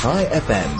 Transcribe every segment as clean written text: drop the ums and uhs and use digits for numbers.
Chai FM,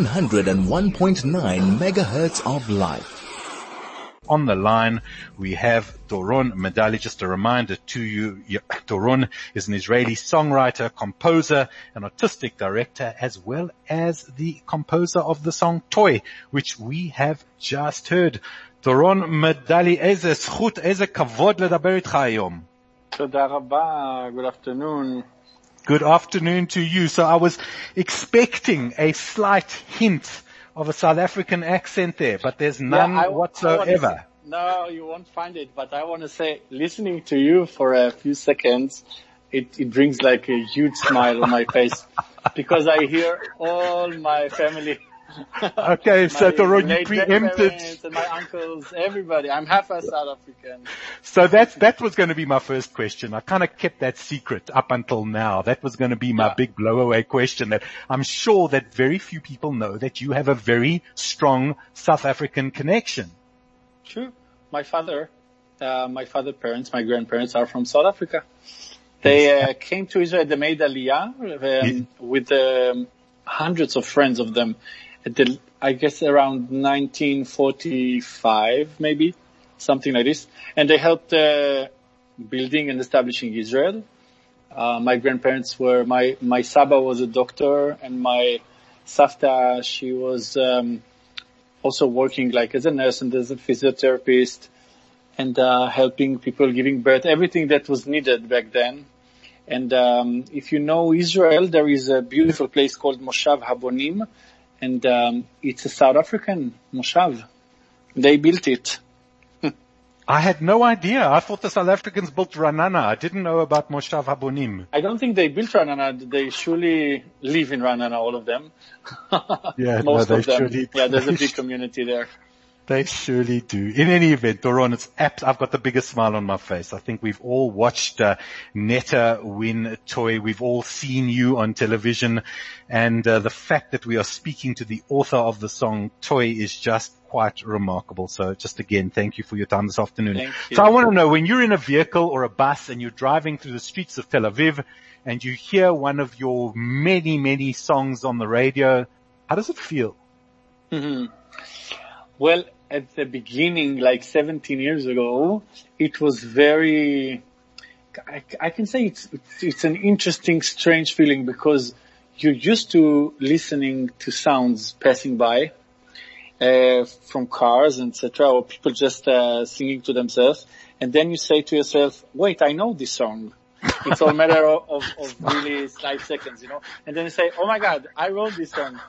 101.9 megahertz of life. On the line, we have Doron Medali. Just a reminder to you, Doron is an Israeli songwriter, composer, and artistic director, as well as the composer of the song Toy, which we have just heard. Doron Medali, איזה זכות, איזה כבוד לדבר איתך היום. תודה רבה. Good afternoon. Good afternoon to you. So I was expecting a slight hint of a South African accent there, but there's none whatsoever. No, you won't find it, but I want to say, listening to you for a few seconds, it brings like a huge smile on my face, because I hear all my family. Okay, so Doron, you preempted. And my uncles, everybody. I'm half a South African. So that was going to be my first question. I kind of kept that secret up until now. That was going to be my big blowaway question, that I'm sure that very few people know that you have a very strong South African connection. True. My father parents, my grandparents are from South Africa. They came to Israel. They made Aliyah with hundreds of friends of them. I guess around 1945, maybe, something like this. And they helped building and establishing Israel. My grandparents were, my Saba was a doctor, and my Savta, she was also working like as a nurse and as a physiotherapist, and helping people giving birth, everything that was needed back then. And if you know Israel, there is a beautiful place called Moshav Habonim, and it's a South African Moshav. They built it. I had no idea. I thought the South Africans built Ranana. I didn't know about Moshav Habonim. I don't think they built Ranana. They surely live in Ranana, all of them. Yeah, most of them. Surely, yeah, there's a big community there. They surely do. In any event, Doron, I've got the biggest smile on my face. I think we've all watched Netta win Toy. We've all seen you on television. And the fact that we are speaking to the author of the song Toy is just quite remarkable. So just again, thank you for your time this afternoon. Thank you. So I want to know, when you're in a vehicle or a bus and you're driving through the streets of Tel Aviv and you hear one of your many, many songs on the radio, how does it feel? Mm-hmm. Well, at the beginning, like 17 years ago, it was very, I can say it's an interesting, strange feeling, because you're used to listening to sounds passing by, from cars, etc., or people just, singing to themselves. And then you say to yourself, wait, I know this song. It's all a matter of really slight seconds, you know. And then you say, oh my God, I wrote this song.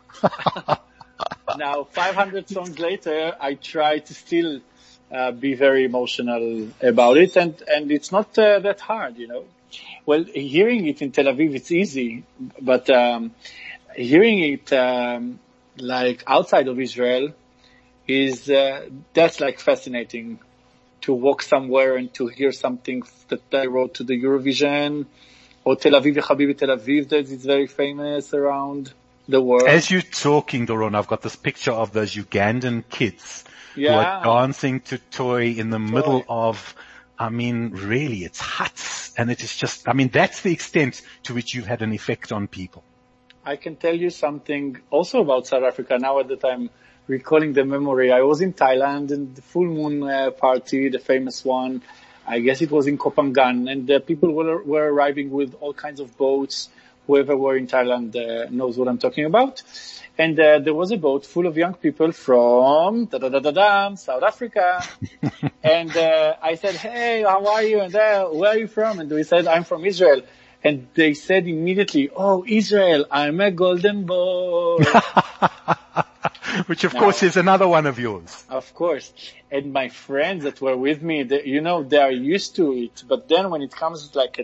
Now, 500 songs later, I try to still be very emotional about it, and it's not that hard, you know. Well, hearing it in Tel Aviv, it's easy, but hearing it like outside of Israel is that's like fascinating. To walk somewhere and to hear something that I wrote to the Eurovision, or Tel Aviv, Habibi Tel Aviv, that is very famous around the world. As you're talking, Doron, I've got this picture of those Ugandan kids who are dancing to Toy in the middle of, really, it's huts. And it is just, that's the extent to which you've had an effect on people. I can tell you something also about South Africa now that I'm recalling the memory. I was in Thailand in the full moon party, the famous one. I guess it was in Kopangan, and people were arriving with all kinds of boats. Whoever were in Thailand knows what I'm talking about. And there was a boat full of young people from South Africa. And I said, hey, how are you? And where are you from? And we said, I'm from Israel. And they said immediately, oh, Israel, I'm a golden boy. Which, of course, is another one of yours. Of course. And my friends that were with me, they are used to it. But then when it comes like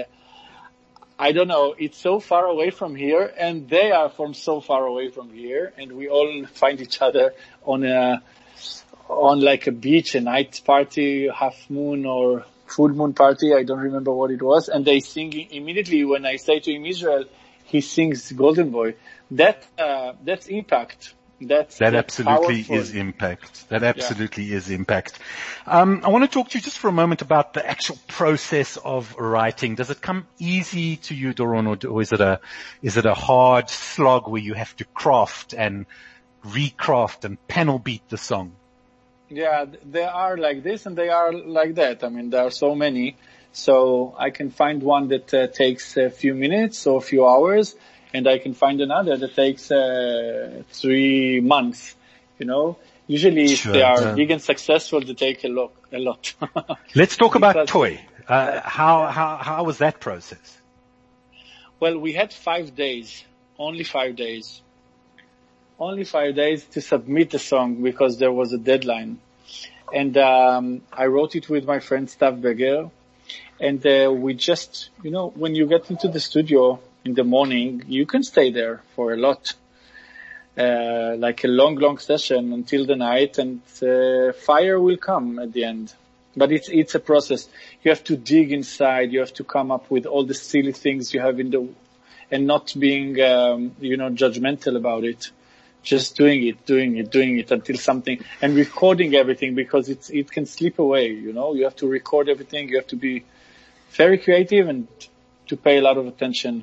I don't know, it's so far away from here, and they are from so far away from here, and we all find each other on like a beach, a night party, half moon or full moon party, I don't remember what it was, and they sing immediately when I say to him Israel, he sings Golden Boy. That's impact. That's absolutely powerful. is impact. That absolutely is impact. I want to talk to you just for a moment about the actual process of writing. Does it come easy to you, Doron, or is it a hard slog where you have to craft and recraft and panel beat the song? Yeah, they are like this and they are like that. I mean, there are so many. So I can find one that takes a few minutes or a few hours, and I can find another that takes 3 months. You know, usually if they are big and successful, they take a lot. Let's talk about Toy. How was that process? Well, we had 5 days, only 5 days. Only 5 days to submit the song because there was a deadline. And I wrote it with my friend Stav Beger. And we just, you know, when you get into the studio in the morning, you can stay there for a lot. Like a long session until the night, and fire will come at the end. But it's a process. You have to dig inside. You have to come up with all the silly things you have and not being, judgmental about it. Just doing it until something, and recording everything because it can slip away, you know. You have to record everything. You have to be very creative and to pay a lot of attention.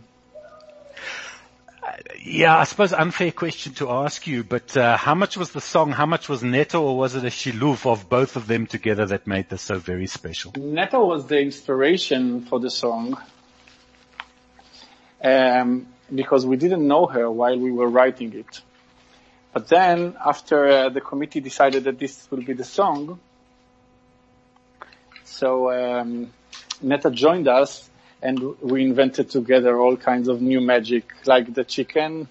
Yeah, I suppose unfair question to ask you, but how much was the song? How much was Neto, or was it a shiluf of both of them together that made this so very special? Neto was the inspiration for the song, because we didn't know her while we were writing it. But then, after the committee decided that this will be the song, so Neta joined us, and we invented together all kinds of new magic, like the chicken.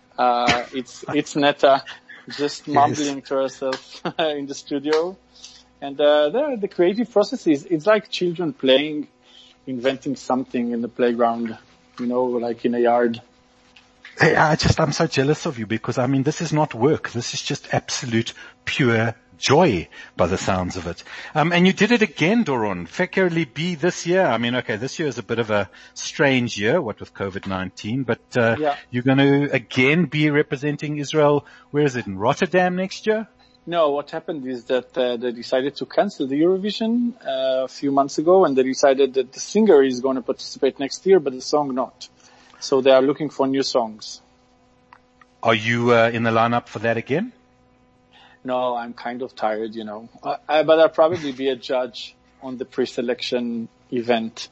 It's Neta just mumbling to herself in the studio, and the creative process it's like children playing, inventing something in the playground, you know, like in a yard. Hey, I'm so jealous of you because, I mean, this is not work. This is just absolute pure joy by the sounds of it. And you did it again, Doron. Fekir Libi this year. I mean, okay, this year is a bit of a strange year, what with COVID-19, but, you're going to again be representing Israel. Where is it? In Rotterdam next year? No, what happened is that, they decided to cancel the Eurovision, a few months ago, and they decided that the singer is going to participate next year, but the song not. So they are looking for new songs. Are you in the lineup for that again? No, I'm kind of tired, you know. But I'll probably be a judge on the pre-selection event.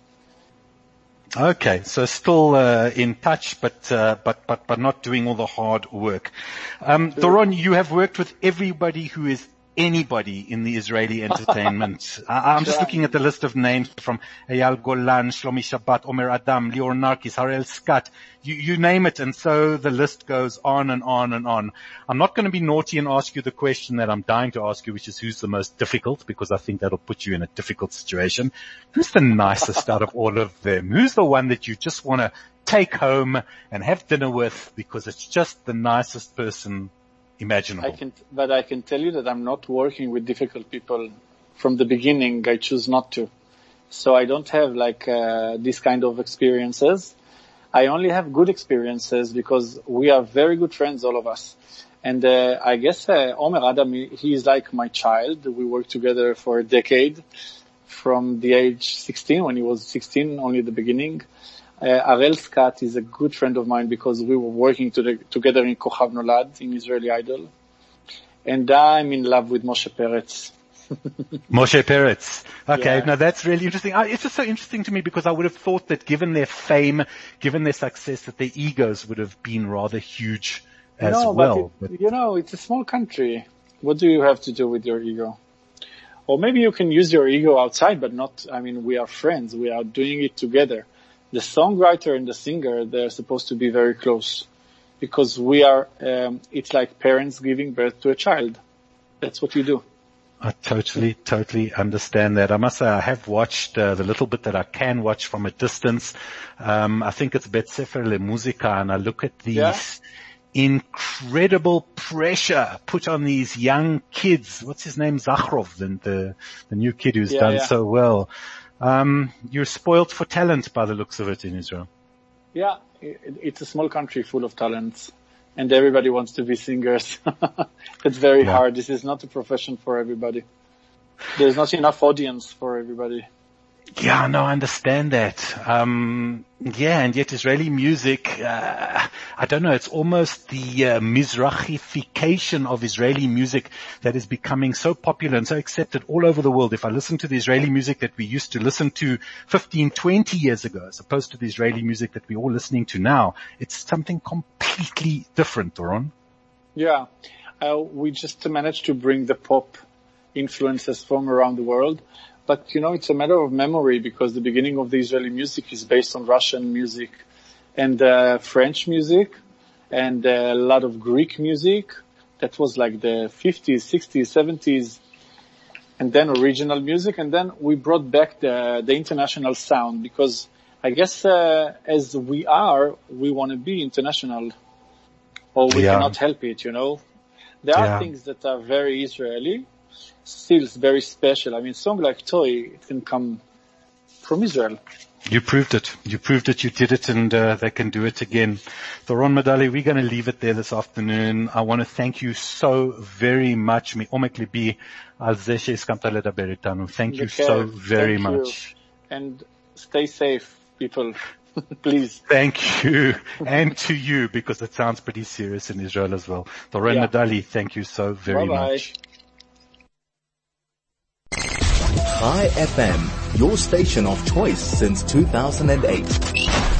Okay, so still in touch, but not doing all the hard work. Doron, you have worked with everybody who is anybody in the Israeli entertainment. I'm just looking at the list of names from Eyal Golan, Shlomi Shabbat, Omer Adam, Lior Narkis, Harel Scott. You name it, and so the list goes on and on and on. I'm not going to be naughty and ask you the question that I'm dying to ask you, which is who's the most difficult, because I think that'll put you in a difficult situation. Who's the nicest out of all of them? Who's the one that you just want to take home and have dinner with because it's just the nicest person imaginable? I can tell you that I'm not working with difficult people from the beginning. I choose not to. So I don't have this kind of experiences. I only have good experiences because we are very good friends, all of us. And I guess Omer Adam, he is like my child. We worked together for a decade from the age 16, when he was 16, only the beginning. Harel Scott is a good friend of mine because we were working together in Kochav Nolad, in Israeli Idol. And I'm in love with Moshe Peretz. Moshe Peretz. Okay, now that's really interesting. It's just so interesting to me because I would have thought that given their fame, given their success, that their egos would have been rather huge as well. But it's a small country. What do you have to do with your ego? Or maybe you can use your ego outside, but not, we are friends. We are doing it together. The songwriter and the singer, they're supposed to be very close because we are, it's like parents giving birth to a child. That's what you do. I totally understand that. I must say I have watched the little bit that I can watch from a distance. I think it's Bet Sefer LeMuzika, and I look at these incredible pressure put on these young kids. What's his name? Zachrov, the new kid who's done so well. You're spoiled for talent by the looks of it in Israel. Yeah, it's a small country full of talents. and everybody wants to be singers. It's very hard. This is not a profession for everybody. There's not enough audience for everybody. Yeah, no, I understand that. And yet Israeli music, I don't know, it's almost the Mizrahification of Israeli music that is becoming so popular and so accepted all over the world. If I listen to the Israeli music that we used to listen to 15, 20 years ago, as opposed to the Israeli music that we're all listening to now, it's something completely different, Doron. Yeah, we just managed to bring the pop influences from around the world. But, it's a matter of memory because the beginning of the Israeli music is based on Russian music and French music and a lot of Greek music. That was like the 50s, 60s, 70s, and then original music. And then we brought back the international sound because I guess as we want to be international or we cannot help it, There are things that are very Israeli. Still, it's very special. I mean, a song like Toy, it can come from Israel. You proved it. You did it, and they can do it again. Doron Medali, we're going to leave it there this afternoon. I want to thank you so very much. Thank you so very much. And stay safe, people. Please. Thank you. And to you, because it sounds pretty serious in Israel as well. Doron Medali, thank you so very much. Chai FM, your station of choice since 2008.